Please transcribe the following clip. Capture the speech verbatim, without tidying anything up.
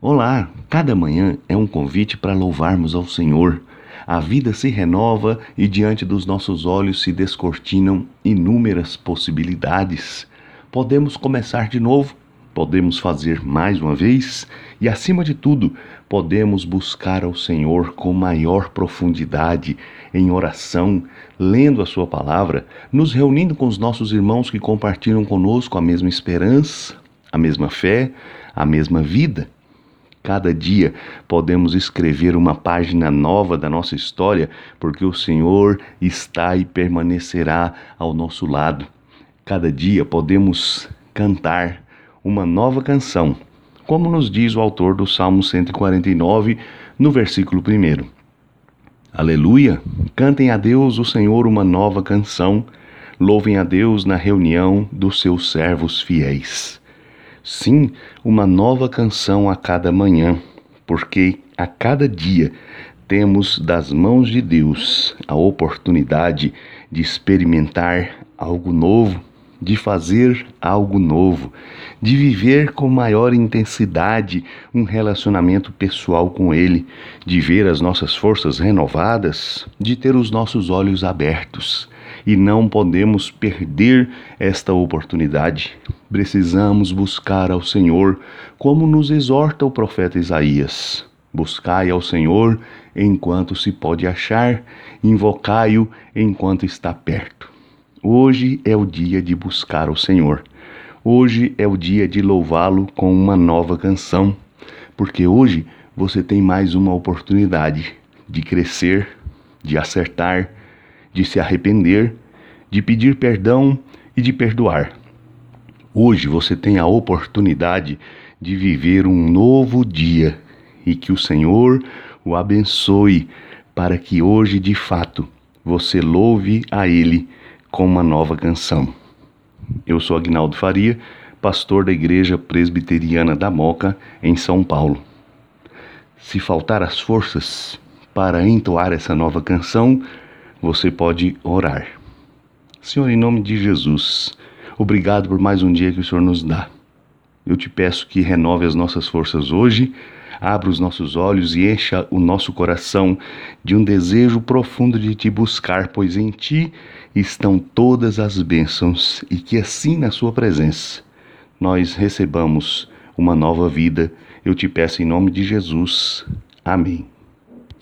Olá, cada manhã é um convite para louvarmos ao Senhor. A vida se renova e diante dos nossos olhos se descortinam inúmeras possibilidades. Podemos começar de novo, podemos fazer mais uma vez e, acima de tudo, podemos buscar ao Senhor com maior profundidade, em oração, lendo a Sua palavra, nos reunindo com os nossos irmãos que compartilham conosco a mesma esperança, a mesma fé, a mesma vida. Cada dia podemos escrever uma página nova da nossa história, porque o Senhor está e permanecerá ao nosso lado. Cada dia podemos cantar uma nova canção, como nos diz o autor do Salmo cento e quarenta e nove, no versículo primeiro. Aleluia! Cantem a Deus, o Senhor, uma nova canção. Louvem a Deus na reunião dos seus servos fiéis. Sim, uma nova canção a cada manhã, porque a cada dia temos das mãos de Deus a oportunidade de experimentar algo novo, de fazer algo novo, de viver com maior intensidade um relacionamento pessoal com Ele, de ver as nossas forças renovadas, de ter os nossos olhos abertos. E não podemos perder esta oportunidade. Precisamos buscar ao Senhor, como nos exorta o profeta Isaías. Buscai ao Senhor enquanto se pode achar, invocai-o enquanto está perto. Hoje é o dia de buscar o Senhor. Hoje é o dia de louvá-lo com uma nova canção, porque hoje você tem mais uma oportunidade de crescer, de acertar, de se arrepender, de pedir perdão e de perdoar. Hoje você tem a oportunidade de viver um novo dia e que o Senhor o abençoe para que hoje, de fato, você louve a Ele com uma nova canção. Eu sou Aguinaldo Faria, pastor da Igreja Presbiteriana da Moca, em São Paulo. Se faltar as forças para entoar essa nova canção, você pode orar. Senhor, em nome de Jesus, obrigado por mais um dia que o Senhor nos dá. Eu te peço que renove as nossas forças hoje, abra os nossos olhos e encha o nosso coração de um desejo profundo de te buscar, pois em ti estão todas as bênçãos e que assim na sua presença nós recebamos uma nova vida. Eu te peço em nome de Jesus. Amém.